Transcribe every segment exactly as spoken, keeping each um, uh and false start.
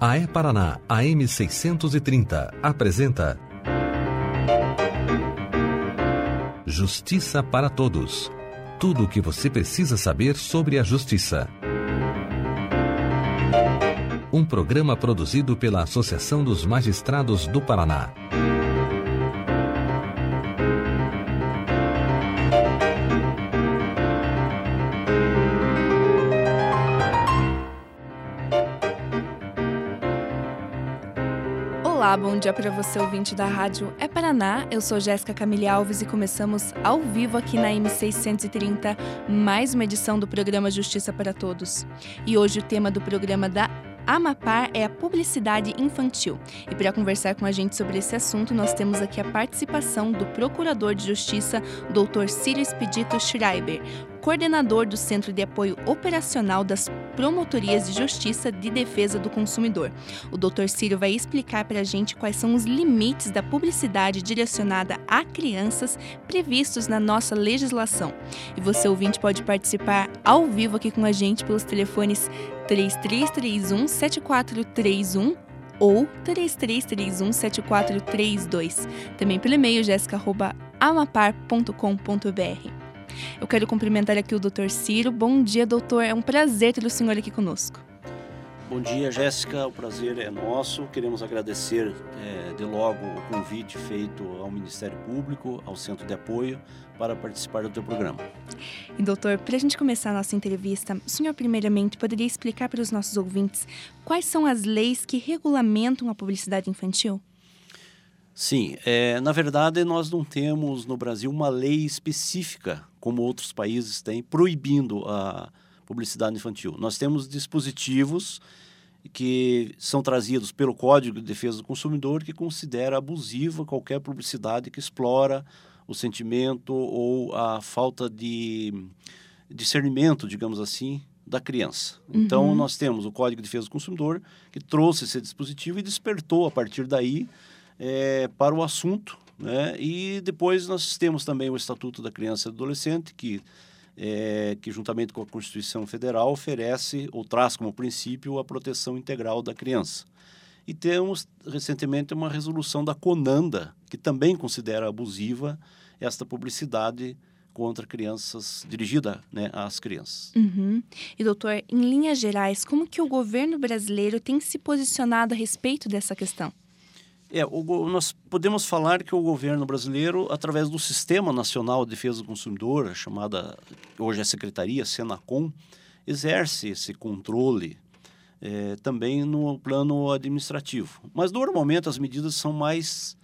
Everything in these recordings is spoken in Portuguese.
A E-Paraná A M seiscentos e trinta apresenta Justiça para Todos. Tudo o que você precisa saber sobre a justiça. Um programa produzido pela Associação dos Magistrados do Paraná. Olá, bom dia para você, ouvinte da Rádio E-Paraná. Eu sou Jéssica Camille Alves e começamos ao vivo aqui na A M seiscentos e trinta, mais uma edição do programa Justiça para Todos. E hoje o tema do programa da Amapar é a publicidade infantil. E para conversar com a gente sobre esse assunto, nós temos aqui a participação do Procurador de Justiça, doutor Círio Expedito Schreiber, coordenador do Centro de Apoio Operacional das Promotorias de Justiça de Defesa do Consumidor. O doutor Círio vai explicar para a gente quais são os limites da publicidade direcionada a crianças previstos na nossa legislação. E você, ouvinte, pode participar ao vivo aqui com a gente pelos telefones três três três um, sete quatro três um ou três três três um, sete quatro três dois. Também pelo e-mail jéssica arroba amapar ponto com ponto b r. Eu quero cumprimentar aqui o doutor Círio. Bom dia, doutor. É um prazer ter o senhor aqui conosco. Bom dia, Jéssica. O prazer é nosso. Queremos agradecer é, de logo o convite feito ao Ministério Público, ao Centro de Apoio, para participar do teu programa. E, doutor, para a gente começar a nossa entrevista, o senhor, primeiramente, poderia explicar para os nossos ouvintes quais são as leis que regulamentam a publicidade infantil? Sim, é, na verdade nós não temos no Brasil uma lei específica, como outros países têm, proibindo a publicidade infantil. Nós temos dispositivos que são trazidos pelo Código de Defesa do Consumidor, que considera abusiva qualquer publicidade que explora o sentimento ou a falta de discernimento, digamos assim, da criança. Uhum. Então nós temos o Código de Defesa do Consumidor, que trouxe esse dispositivo e despertou a partir daí É, para o assunto, né? E depois nós temos também o Estatuto da Criança e do Adolescente, que, é, que juntamente com a Constituição Federal oferece ou traz como princípio a proteção integral da criança. E temos recentemente uma resolução da CONANDA, que também considera abusiva esta publicidade contra crianças, dirigida, né, às crianças. Uhum. E, doutor, em linhas gerais, como que o governo brasileiro tem se posicionado a respeito dessa questão? É, o, nós podemos falar que o governo brasileiro, através do Sistema Nacional de Defesa do Consumidor, chamada hoje a Secretaria, Senacom, exerce esse controle é, também no plano administrativo. Mas, normalmente, as medidas são mais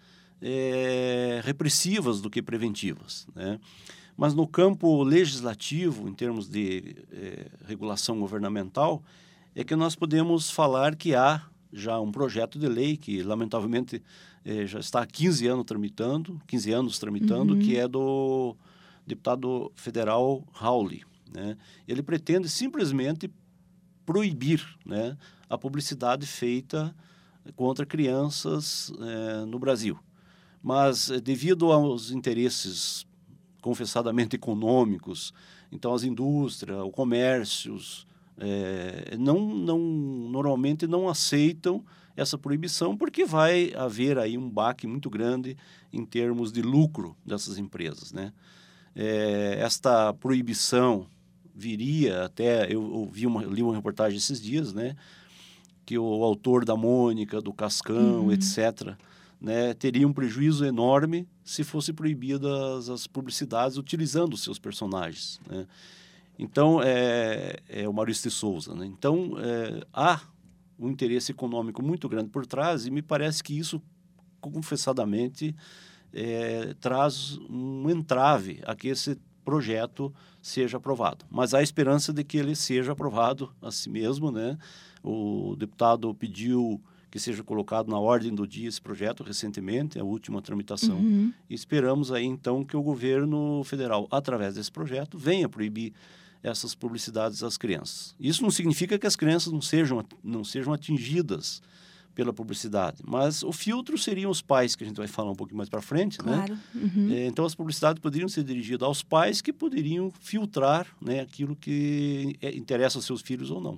é, repressivas do que preventivas, né? Mas, no campo legislativo, em termos de é, regulação governamental, é que nós podemos falar que há já um projeto de lei que, lamentavelmente, eh, já está há quinze anos tramitando, quinze anos tramitando, uhum. que é do deputado federal Rauli, né? Ele pretende simplesmente proibir, né, a publicidade feita contra crianças eh, no Brasil. Mas, eh, devido aos interesses confessadamente econômicos, então as indústrias, os comércios, É, não, não, normalmente não aceitam essa proibição porque vai haver aí um baque muito grande em termos de lucro dessas empresas, né? É, esta proibição viria até, eu, eu vi uma, li uma reportagem esses dias, né, que o autor da Mônica, do Cascão, uhum. etcétera, né, teria um prejuízo enorme se fosse proibidas as publicidades utilizando os seus personagens, né? Então, é, é o Maurício de Souza, né? Então, é, há um interesse econômico muito grande por trás e me parece que isso, confessadamente, é, traz um entrave a que esse projeto seja aprovado. Mas há esperança de que ele seja aprovado a si mesmo, né? O deputado pediu que seja colocado na ordem do dia esse projeto recentemente, a última tramitação. Uhum. E esperamos aí, então, que o governo federal, através desse projeto, venha proibir essas publicidades às crianças. Isso não significa que as crianças não sejam, não sejam atingidas pela publicidade, mas o filtro seriam os pais, que a gente vai falar um pouquinho mais para frente, claro. Né? Uhum. É, então, as publicidades poderiam ser dirigidas aos pais que poderiam filtrar, né, aquilo que é, interessa aos seus filhos ou não.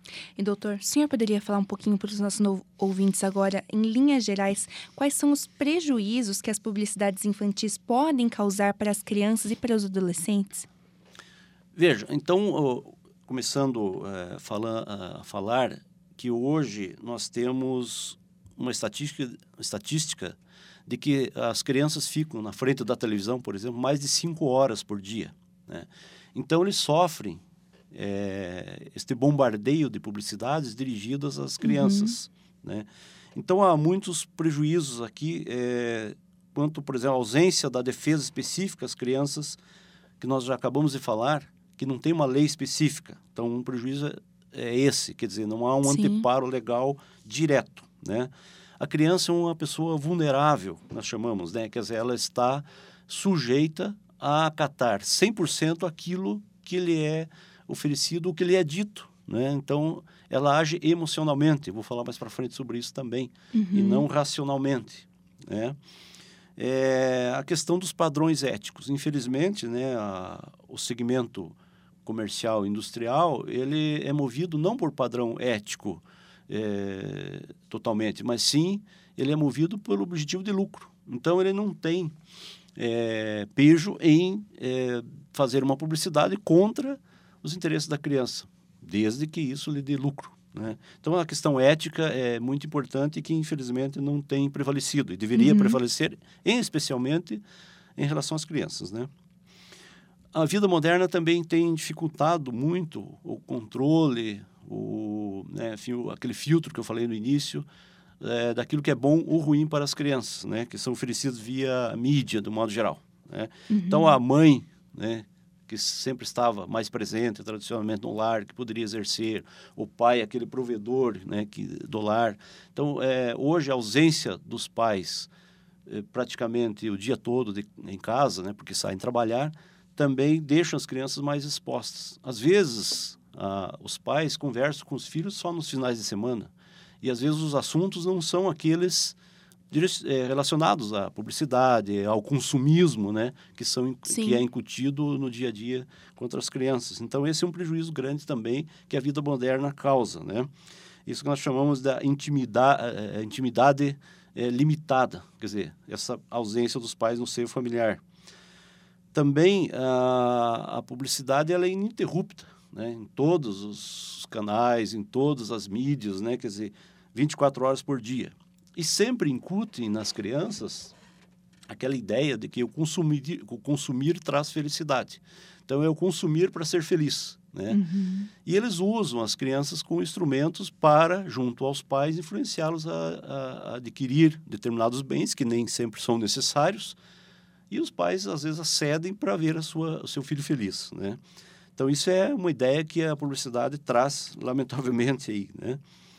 E, doutor, o senhor poderia falar um pouquinho para os nossos no- ouvintes agora, em linhas gerais, quais são os prejuízos que as publicidades infantis podem causar para as crianças e para os adolescentes? Veja, então, ó, começando eh, fala- a falar que hoje nós temos uma estatística, estatística de que as crianças ficam na frente da televisão, por exemplo, mais de cinco horas por dia, né? Então, eles sofrem é, este bombardeio de publicidades dirigidas às crianças, uhum. né? Então, há muitos prejuízos aqui, é, quanto, por exemplo, a ausência da defesa específica às crianças, que nós já acabamos de falar, que não tem uma lei específica. Então, um prejuízo é, é esse, quer dizer, não há um Sim. anteparo legal direto, né? A criança é uma pessoa vulnerável, nós chamamos, né? Quer dizer, ela está sujeita a acatar cem por cento aquilo que lhe é oferecido, o que lhe é dito, né? Então, ela age emocionalmente, vou falar mais para frente sobre isso também, uhum. e não racionalmente, né? É, a questão dos padrões éticos. Infelizmente, né, a, o segmento comercial e industrial, ele é movido não por padrão ético é, totalmente, mas sim, ele é movido pelo objetivo de lucro. Então, ele não tem é, pejo em é, fazer uma publicidade contra os interesses da criança, desde que isso lhe dê lucro, né? Então, a questão ética é muito importante e que, infelizmente, não tem prevalecido. E deveria uhum. prevalecer, em, especialmente, em relação às crianças, né? A vida moderna também tem dificultado muito o controle, o, né, enfim, aquele filtro que eu falei no início, é, daquilo que é bom ou ruim para as crianças, né? Que são oferecidos via mídia, do modo geral, né? Uhum. Então, a mãe, né, que sempre estava mais presente tradicionalmente no lar, que poderia exercer, o pai, aquele provedor, né, que, do lar. Então, é, hoje, a ausência dos pais é, praticamente o dia todo de, em casa, né, porque saem trabalhar, também deixam as crianças mais expostas. Às vezes, ah, os pais conversam com os filhos só nos finais de semana, e às vezes os assuntos não são aqueles relacionados à publicidade, ao consumismo, né, que, são, que é incutido no dia a dia contra as crianças. Então, esse é um prejuízo grande também que a vida moderna causa, né? Isso que nós chamamos da intimidade, intimidade é, limitada, quer dizer, essa ausência dos pais no seio familiar. Também a, a publicidade ela é ininterrupta, né, em todos os canais, em todas as mídias, né, quer dizer, vinte e quatro horas por dia. E sempre incutem nas crianças aquela ideia de que o consumir, o consumir traz felicidade. Então, é o consumir para ser feliz, né? Uhum. E eles usam as crianças como instrumentos para, junto aos pais, influenciá-los a, a, a adquirir determinados bens que nem sempre são necessários. E os pais, às vezes, acedem para ver a sua, o seu filho feliz, né? Então, isso é uma ideia que a publicidade traz, lamentavelmente, aí, né?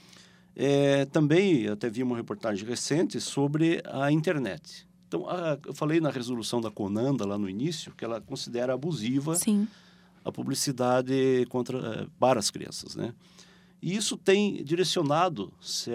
É, também, eu até vi uma reportagem recente sobre a internet. Então, a, eu falei na resolução da CONANDA, lá no início, que ela considera abusiva Sim. a publicidade contra, para as crianças, né? E isso tem direcionado,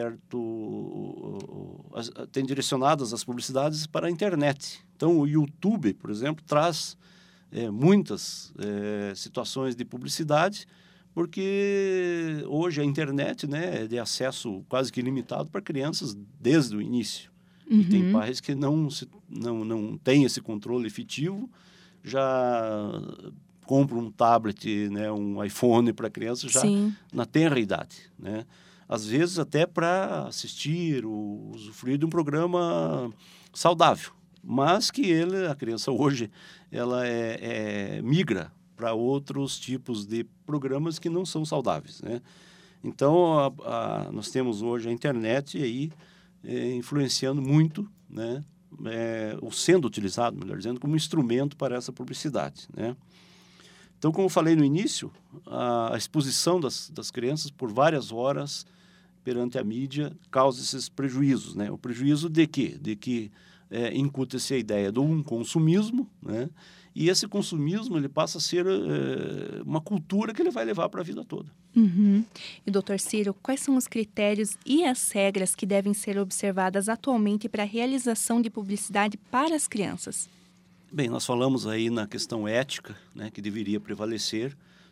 certo, as, tem direcionadas as publicidades para a internet. Então, o YouTube, por exemplo, traz é, muitas é, situações de publicidade, porque hoje a internet, né, é de acesso quase que ilimitado para crianças desde o início. Uhum. E tem pais que não, se, não, não têm esse controle efetivo, já compram um tablet, né, um iPhone para a criança já Sim. na tenra idade, né? Às vezes até para assistir, ou usufruir de um programa saudável, mas que ele, a criança hoje, ela é, é, migra para outros tipos de programas que não são saudáveis, né? Então, a, a, nós temos hoje a internet aí é, influenciando muito, né? É, ou sendo utilizado, melhor dizendo, como instrumento para essa publicidade, né? Então, como eu falei no início, a, a exposição das, das crianças por várias horas perante a mídia causa esses prejuízos, né? O prejuízo de quê? De que é, incuta-se a ideia de um consumismo, né? E esse consumismo ele passa a ser é, uma cultura que ele vai levar para a vida toda. Uhum. E, doutor Ciro, quais são os critérios e as regras que devem ser observadas atualmente para a realização de publicidade para as crianças? Bem, nós falamos aí na questão ética, né, que deveria prevalecer,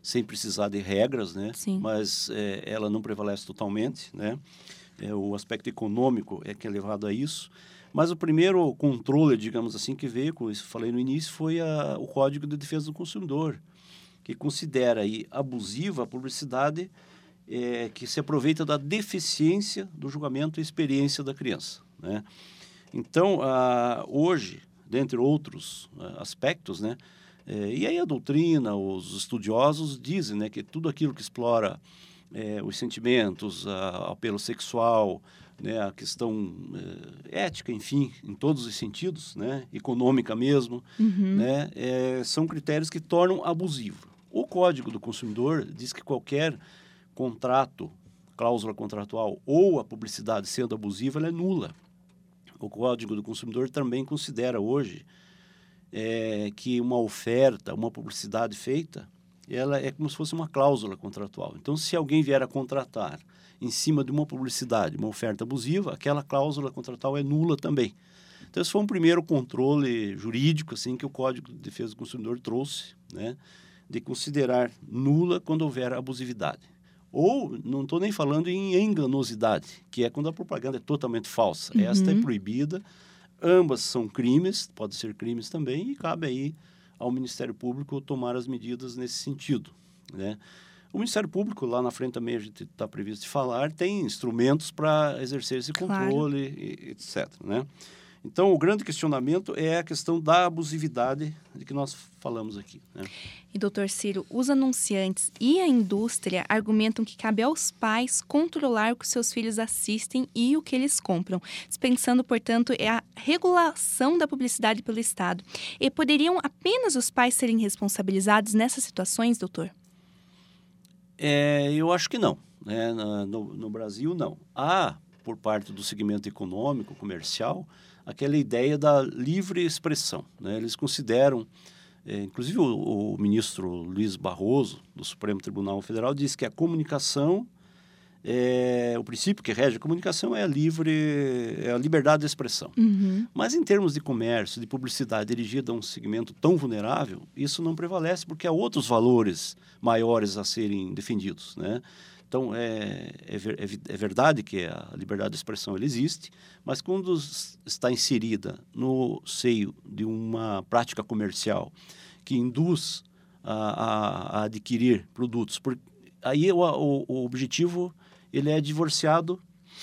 sem precisar de regras, né? Sim. Mas é, ela não prevalece totalmente, né? É, o aspecto econômico é que é levado a isso. Mas o primeiro controle, digamos assim, que veio, como eu falei no início, foi a, o Código de Defesa do Consumidor, que considera aí abusiva a publicidade é, que se aproveita da deficiência do julgamento e experiência da criança, né? Então, ah, hoje, dentre outros ah, aspectos, né, é, e aí a doutrina, os estudiosos dizem, né, que tudo aquilo que explora é, os sentimentos, a, apelo sexual, né, a questão é, ética, enfim, em todos os sentidos, né, econômica mesmo, Uhum. né, é, são critérios que tornam abusivo. O Código do Consumidor diz que qualquer contrato, cláusula contratual ou a publicidade sendo abusiva, ela é nula. O Código do Consumidor também considera hoje é, que uma oferta, uma publicidade feita, ela é como se fosse uma cláusula contratual. Então, se alguém vier a contratar em cima de uma publicidade, uma oferta abusiva, aquela cláusula contratual é nula também. Então, esse foi um primeiro controle jurídico assim, que o Código de Defesa do Consumidor trouxe, né, de considerar nula quando houver abusividade. Ou, não estou nem falando em enganosidade, que é quando a propaganda é totalmente falsa. Uhum. Esta é proibida, ambas são crimes, pode ser crimes também, e cabe aí ao Ministério Público tomar as medidas nesse sentido, né? O Ministério Público, lá na frente também a gente está previsto de falar, tem instrumentos para exercer esse controle, Claro. e, etcétera, né? Então, o grande questionamento é a questão da abusividade de que nós falamos aqui, né? E, doutor Ciro, os anunciantes e a indústria argumentam que cabe aos pais controlar o que seus filhos assistem e o que eles compram, dispensando, portanto, é a regulação da publicidade pelo Estado. E poderiam apenas os pais serem responsabilizados nessas situações, doutor? É, eu acho que não, né? No, no Brasil, não. Há, por parte do segmento econômico, comercial, aquela ideia da livre expressão, né? Eles consideram, é, inclusive o, o ministro Luiz Barroso, do Supremo Tribunal Federal, disse que a comunicação, é, o princípio que rege a comunicação é a livre, é a liberdade de expressão. Uhum. Mas em termos de comércio, de publicidade dirigida a um segmento tão vulnerável, isso não prevalece porque há outros valores maiores a serem defendidos, né? Então, é, é, é verdade que a liberdade de expressão ela existe, mas quando está inserida no seio de uma prática comercial que induz a, a, a adquirir produtos, por, aí o, o, o objetivo ele é divorciado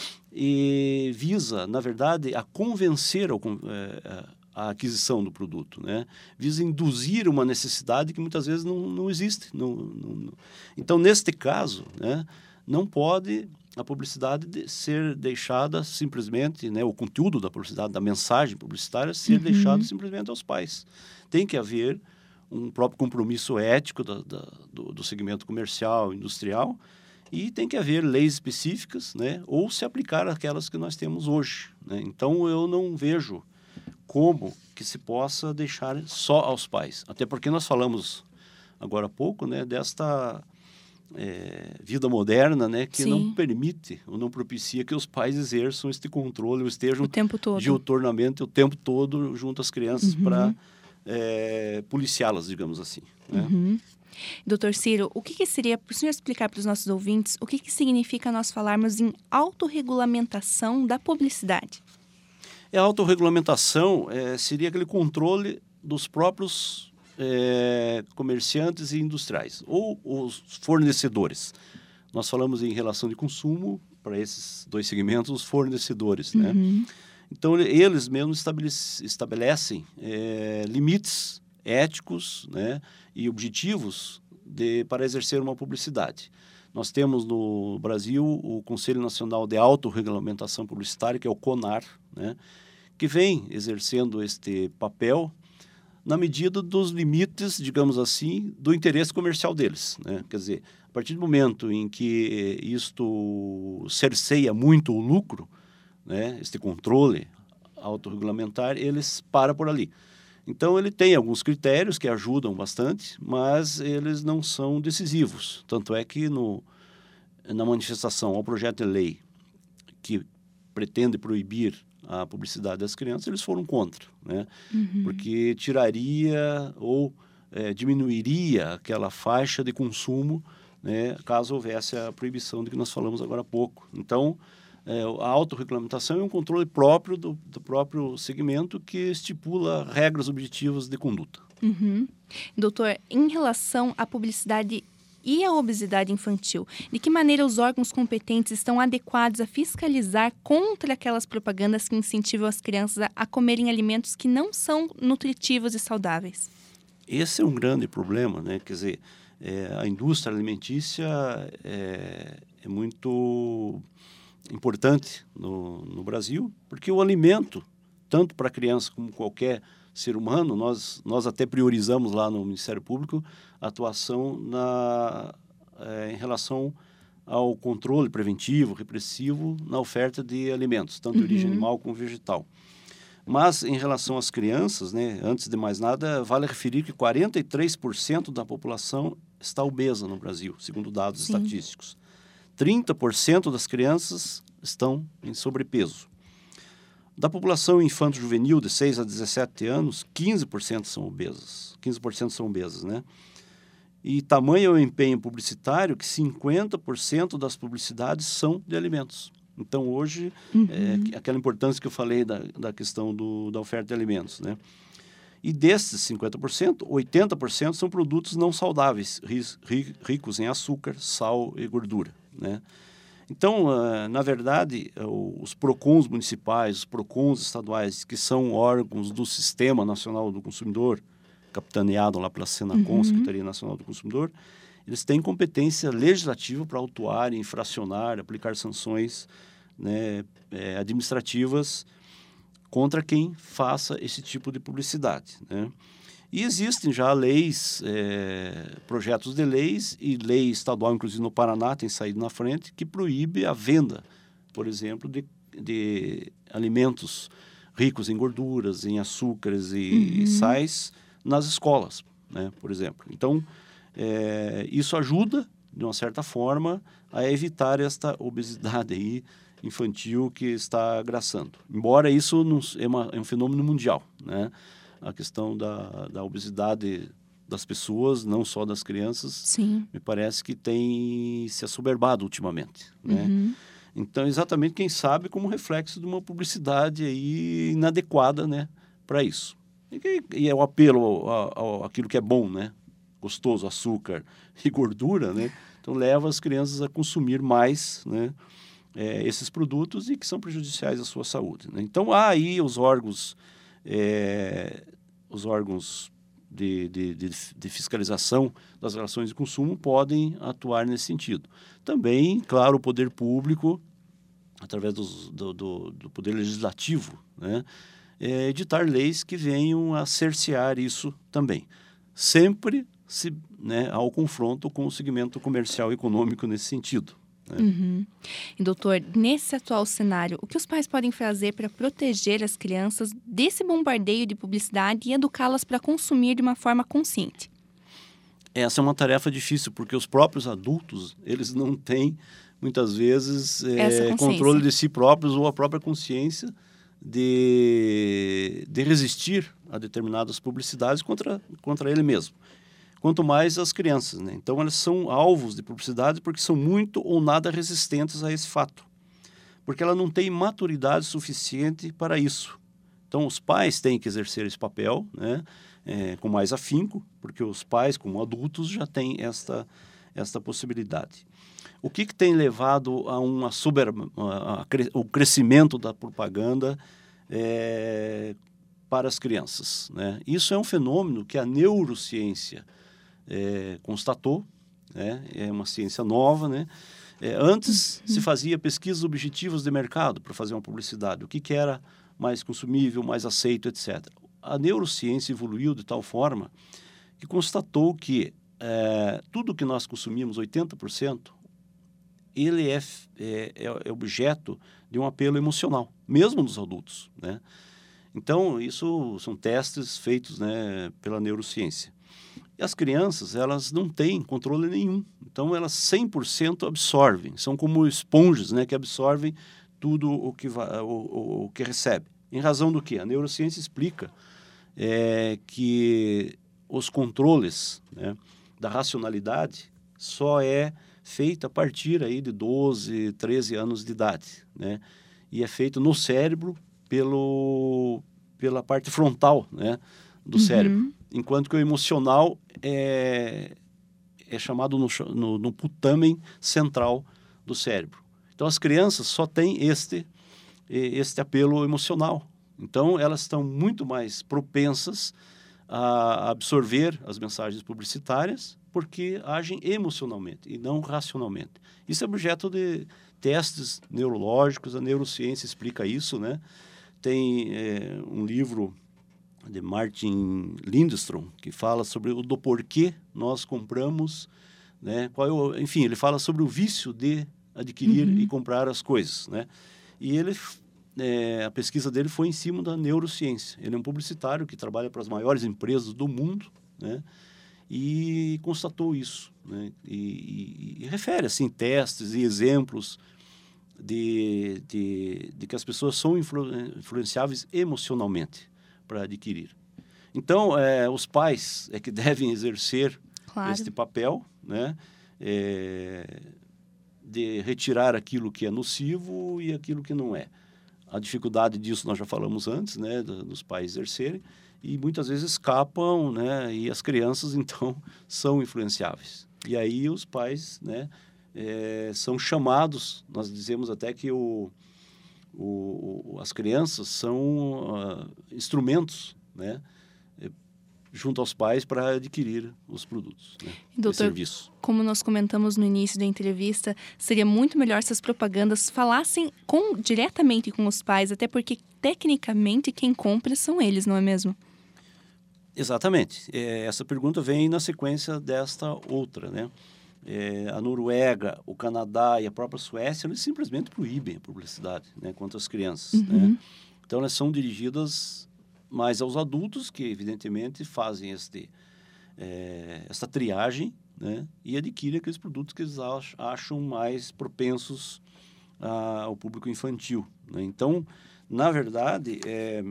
e visa, na verdade, a convencer ao, é, a aquisição do produto, né? Visa induzir uma necessidade que muitas vezes não, não existe. Não, não, não. Então, neste caso, né, não pode a publicidade de ser deixada simplesmente, né, o conteúdo da publicidade, da mensagem publicitária, ser uhum. deixado simplesmente aos pais. Tem que haver um próprio compromisso ético da, da, do, do segmento comercial, industrial, e tem que haver leis específicas, né, ou se aplicar aquelas que nós temos hoje, né? Então, eu não vejo como que se possa deixar só aos pais. Até porque nós falamos agora há pouco, né, desta é, vida moderna, né, que Sim. não permite ou não propicia que os pais exerçam este controle ou estejam o tempo todo. diuturnamente o tempo todo junto às crianças uhum. para é, policiá-las, digamos assim, né? Uhum. doutor Ciro, o que, que seria, para o senhor explicar para os nossos ouvintes, o que, que significa nós falarmos em autorregulamentação da publicidade? A autorregulamentação é, seria aquele controle dos próprios é, comerciantes e industriais, ou os fornecedores. Nós falamos em relação de consumo, para esses dois segmentos, os fornecedores, né? Uhum. Então, eles mesmos estabelec- estabelecem é, limites éticos, né, e objetivos de, para exercer uma publicidade. Nós temos no Brasil o Conselho Nacional de Autorregulamentação Publicitária, que é o CONAR, né, que vem exercendo este papel na medida dos limites, digamos assim, do interesse comercial deles, né? Quer dizer, a partir do momento em que isto cerceia muito o lucro, né, este controle autorregulamentar, eles param por ali. Então, ele tem alguns critérios que ajudam bastante, mas eles não são decisivos. Tanto é que no, na manifestação ao projeto de lei que pretende proibir a publicidade das crianças, eles foram contra, né? Uhum. Porque tiraria ou é, diminuiria aquela faixa de consumo, né, caso houvesse a proibição de que nós falamos agora há pouco. Então, é, a autorregulamentação é um controle próprio do, do próprio segmento que estipula regras objetivas de conduta. Uhum. Doutor, em relação à publicidade e à obesidade infantil, de que maneira os órgãos competentes estão adequados a fiscalizar contra aquelas propagandas que incentivam as crianças a, a comerem alimentos que não são nutritivos e saudáveis? Esse é um grande problema, né? Quer dizer, é, a indústria alimentícia é, é muito importante no, no Brasil, porque o alimento, tanto para a criança como qualquer ser humano, nós, nós até priorizamos lá no Ministério Público a atuação na, é, em relação ao controle preventivo, repressivo na oferta de alimentos, tanto de origem Uhum. animal como vegetal. Mas, em relação às crianças, né, antes de mais nada, vale referir que quarenta e três por cento da população está obesa no Brasil, segundo dados Sim. estatísticos. trinta por cento das crianças estão em sobrepeso. Da população infanto-juvenil de seis a dezessete anos, quinze por cento são obesas. quinze por cento são obesas, né? E tamanho é o empenho publicitário que cinquenta por cento das publicidades são de alimentos. Então, hoje, Uhum. é aquela importância que eu falei da, da questão do, da oferta de alimentos, né? E desses cinquenta por cento, oitenta por cento são produtos não saudáveis, ri, ricos em açúcar, sal e gordura, né? Então, uh, na verdade, uh, os PROCONs municipais, os PROCONs estaduais, que são órgãos do Sistema Nacional do Consumidor, capitaneado lá pela Senacom, Uhum. Secretaria Nacional do Consumidor, eles têm competência legislativa para autuar, infracionar, aplicar sanções, né, é, administrativas contra quem faça esse tipo de publicidade, né? E existem já leis, é, projetos de leis e lei estadual, inclusive no Paraná, tem saído na frente, que proíbe a venda, por exemplo, de, de alimentos ricos em gorduras, em açúcares e Uhum. sais nas escolas, né, por exemplo. Então, é, isso ajuda, de uma certa forma, a evitar esta obesidade aí infantil que está agraçando. Embora isso não, é, uma, é um fenômeno mundial, né? A questão da, da obesidade das pessoas, não só das crianças, Sim. me parece que tem se assoberbado ultimamente, né? Uhum. Então, exatamente, quem sabe, como reflexo de uma publicidade aí inadequada, né, para isso. E, que, e é o apelo ao, ao, àquilo que é bom, né? Gostoso, açúcar e gordura, né? Então, leva as crianças a consumir mais, né, é, esses produtos e que são prejudiciais à sua saúde, né? Então, há aí os órgãos... É, os órgãos de, de, de, de fiscalização das relações de consumo podem atuar nesse sentido. Também, claro, o poder público, através dos, do, do, do poder legislativo, né, é, editar leis que venham a cercear isso também. Sempre se, né, ao confronto com o segmento comercial e econômico nesse sentido. Uhum. E, doutor, nesse atual cenário, o que os pais podem fazer para proteger as crianças desse bombardeio de publicidade e educá-las para consumir de uma forma consciente? Essa é uma tarefa difícil, porque os próprios adultos, eles não têm, muitas vezes, é, controle de si próprios ou a própria consciência de, de resistir a determinadas publicidades contra, contra ele mesmo. Quanto mais as crianças, né? Então, elas são alvos de publicidade porque são muito ou nada resistentes a esse fato. Porque ela não tem maturidade suficiente para isso. Então, os pais têm que exercer esse papel, né, é, com mais afinco, porque os pais, como adultos, já têm esta, esta possibilidade. O que, que tem levado a uma super, a, a, o crescimento da propaganda é, para as crianças, né? Isso é um fenômeno que a neurociência É, constatou, né? É uma ciência nova, né? É, antes uhum. se fazia pesquisas objetivas de mercado para fazer uma publicidade, o que, que era mais consumível, mais aceito, etcétera. A neurociência evoluiu de tal forma que constatou que é, tudo que nós consumimos, oitenta por cento, ele é, é, é objeto de um apelo emocional, mesmo dos adultos, né? Então, isso são testes feitos, né, pela neurociência. E as crianças, elas não têm controle nenhum. Então, elas cem por cento absorvem. São como esponjas, né, que absorvem tudo o que, vai, o, o, o que recebe. Em razão do quê? A neurociência explica é, que os controles, né, da racionalidade só é feita a partir aí de doze, treze anos de idade, né? E é feito no cérebro pelo, pela parte frontal, né, do Uhum. cérebro. Enquanto que o emocional é, é chamado no, no, no putamen central do cérebro. Então, as crianças só têm este, este apelo emocional. Então, elas estão muito mais propensas a absorver as mensagens publicitárias porque agem emocionalmente e não racionalmente. Isso é objeto de testes neurológicos, a neurociência explica isso, né? Tem é, um livro de Martin Lindstrom que fala sobre o do porquê nós compramos, né? Qual é o, enfim, ele fala sobre o vício de adquirir uhum. e comprar as coisas, né? E ele, é, a pesquisa dele foi em cima da neurociência. Ele é um publicitário que trabalha para as maiores empresas do mundo, né? E constatou isso, né? E, e, e refere assim testes e exemplos de, de, de que as pessoas são influ, influenciáveis emocionalmente para adquirir. Então, é, os pais é que devem exercer claro. este papel, né? É, de retirar aquilo que é nocivo e aquilo que não é. A dificuldade disso nós já falamos antes, né? Dos pais exercerem. E muitas vezes escapam, né? E as crianças, então, são influenciáveis. E aí os pais, né? É, são chamados, nós dizemos até que o, o, as crianças são uh, instrumentos, né? Junto aos pais para adquirir os produtos, né? Doutor, serviço. Como nós comentamos no início da entrevista, seria muito melhor se as propagandas falassem com, diretamente com os pais, até porque, tecnicamente, quem compra são eles, não é mesmo? Exatamente. É, essa pergunta vem na sequência desta outra, né? É, a Noruega, o Canadá e a própria Suécia, eles simplesmente proíbem a publicidade, né, contra as crianças, uhum. né? Então, elas são dirigidas mais aos adultos, que evidentemente fazem este, é, essa triagem, né, e adquirem aqueles produtos que eles ach, acham mais propensos a, ao público infantil, né? Então, na verdade, é,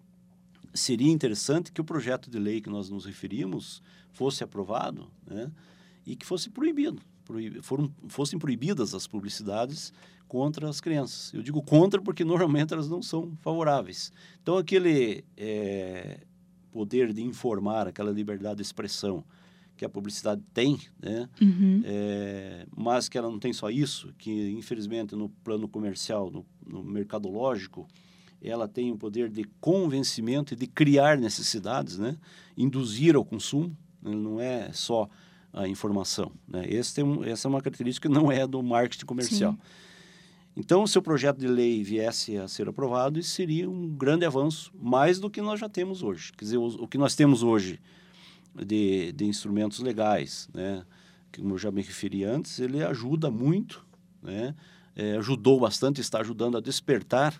seria interessante que o projeto de lei que nós nos referimos fosse aprovado, né, e que fosse proibido, proib, foram, fossem proibidas as publicidades contra as crianças. Eu digo contra porque normalmente elas não são favoráveis. Então, aquele é, poder de informar, aquela liberdade de expressão que a publicidade tem, né? Uhum. É, mas que ela não tem só isso, que infelizmente no plano comercial, no, no mercadológico, ela tem o poder de convencimento e de criar necessidades, né? Induzir ao consumo, né? Não é só a informação, né? Esse tem um, essa é uma característica que não é do marketing comercial. Sim. Então, se o projeto de lei viesse a ser aprovado, isso seria um grande avanço, mais do que nós já temos hoje. Quer dizer, o, o que nós temos hoje de, de instrumentos legais, né, que, como eu já me referi antes, ele ajuda muito, né, é, ajudou bastante, está ajudando a despertar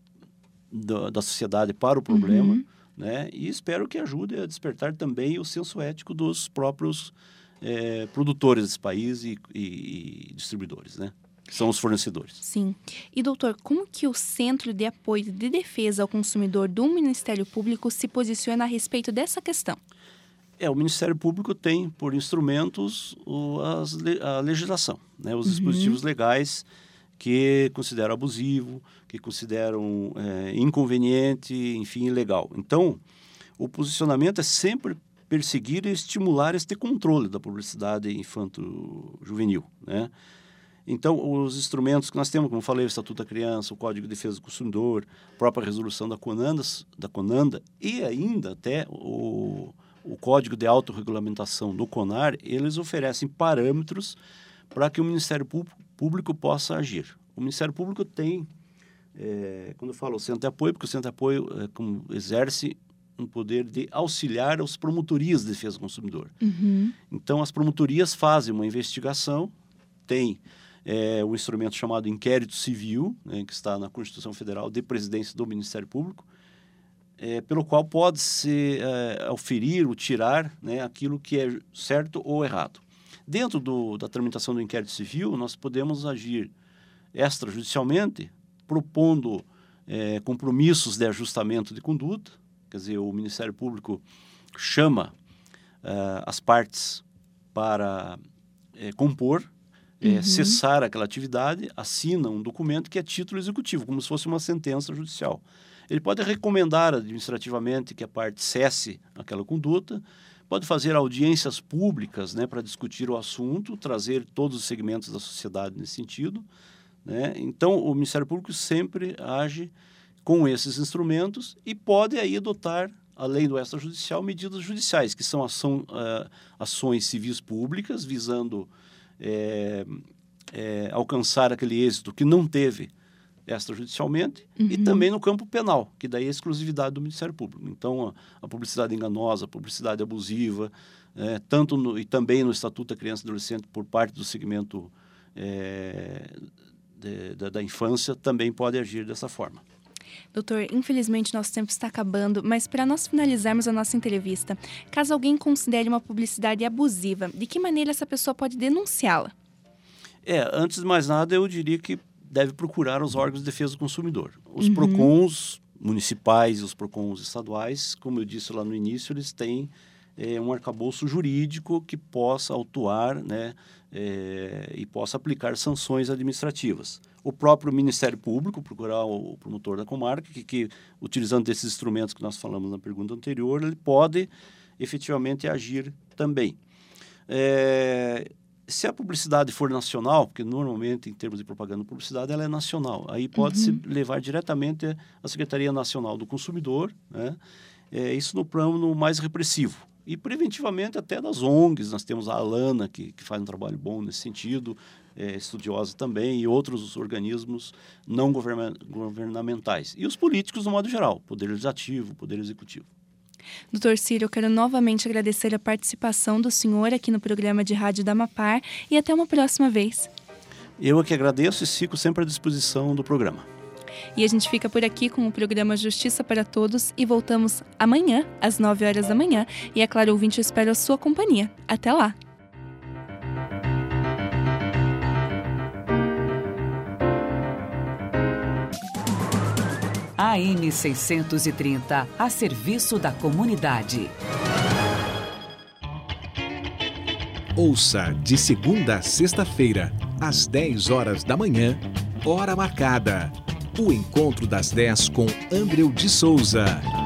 da, da sociedade para o problema, uhum. né, e espero que ajude a despertar também o senso ético dos próprios é, produtores desse país e, e, e distribuidores, né? São os fornecedores. Sim. E, doutor, como que o Centro de Apoio de Defesa ao Consumidor do Ministério Público se posiciona a respeito dessa questão? É, o Ministério Público tem, por instrumentos, o, as, a legislação, né? Os uhum. dispositivos legais que consideram abusivo, que consideram é, inconveniente, enfim, ilegal. Então, o posicionamento é sempre perseguir e estimular este controle da publicidade infanto-juvenil, né? Então, os instrumentos que nós temos, como eu falei, o Estatuto da Criança, o Código de Defesa do Consumidor, a própria resolução da Conanda, da Conanda e ainda até o, o Código de Autorregulamentação do CONAR, eles oferecem parâmetros para que o Ministério Público possa agir. O Ministério Público tem, é, quando eu falo o Centro de Apoio, porque o Centro de Apoio é, como, exerce um poder de auxiliar as promotorias de defesa do consumidor. Uhum. Então, as promotorias fazem uma investigação, tem É, um instrumento chamado inquérito civil, né, que está na Constituição Federal de Presidência do Ministério Público, é, pelo qual pode-se é, auferir ou tirar, né, aquilo que é certo ou errado. Dentro do, da tramitação do inquérito civil, nós podemos agir extrajudicialmente, propondo é, compromissos de ajustamento de conduta, quer dizer, o Ministério Público chama uh, as partes para uh, compor, uhum. uh, cessar aquela atividade, assina um documento que é título executivo, como se fosse uma sentença judicial. Ele pode recomendar administrativamente que a parte cesse aquela conduta, pode fazer audiências públicas, né, para discutir o assunto, trazer todos os segmentos da sociedade nesse sentido, né? Então, o Ministério Público sempre age com esses instrumentos e pode aí adotar, além do extrajudicial, medidas judiciais, que são ação, uh, ações civis públicas, visando é, é, alcançar aquele êxito que não teve extrajudicialmente, uhum. e também no campo penal, que daí é exclusividade do Ministério Público. Então, a, a publicidade enganosa, a publicidade abusiva, é, tanto no, e também no Estatuto da Criança e Adolescente por parte do segmento é, de, de, da infância, também pode agir dessa forma. Doutor, infelizmente nosso tempo está acabando, mas para nós finalizarmos a nossa entrevista, caso alguém considere uma publicidade abusiva, de que maneira essa pessoa pode denunciá-la? É, antes de mais nada, eu diria que deve procurar os órgãos de defesa do consumidor. Os uhum. PROCONs municipais e os PROCONs estaduais, como eu disse lá no início, eles têm é, um arcabouço jurídico que possa autuar, né, é, e possa aplicar sanções administrativas. O próprio Ministério Público, procurar o promotor da comarca, que, que utilizando desses instrumentos que nós falamos na pergunta anterior, ele pode efetivamente agir também. É, Se a publicidade for nacional, porque normalmente em termos de propaganda e publicidade ela é nacional, aí pode-se uhum. levar diretamente à Secretaria Nacional do Consumidor, né? É, isso no plano mais repressivo. E preventivamente até das O N Gs, nós temos a Alana, que, que faz um trabalho bom nesse sentido, é, estudiosa também, e outros organismos não governa- governamentais. E os políticos no modo geral, Poder Legislativo, Poder Executivo. doutor Ciro, eu quero novamente agradecer a participação do senhor aqui no programa de rádio da Amapar e até uma próxima vez. Eu é que agradeço e fico sempre à disposição do programa. E a gente fica por aqui com o programa Justiça para Todos e voltamos amanhã, às nove horas da manhã. E é claro, ouvinte, eu espero a sua companhia. Até lá! A M seiscentos e trinta, a serviço da comunidade. Ouça de segunda a sexta-feira, às dez horas da manhã, hora marcada. O encontro das dez com Andreu de Souza.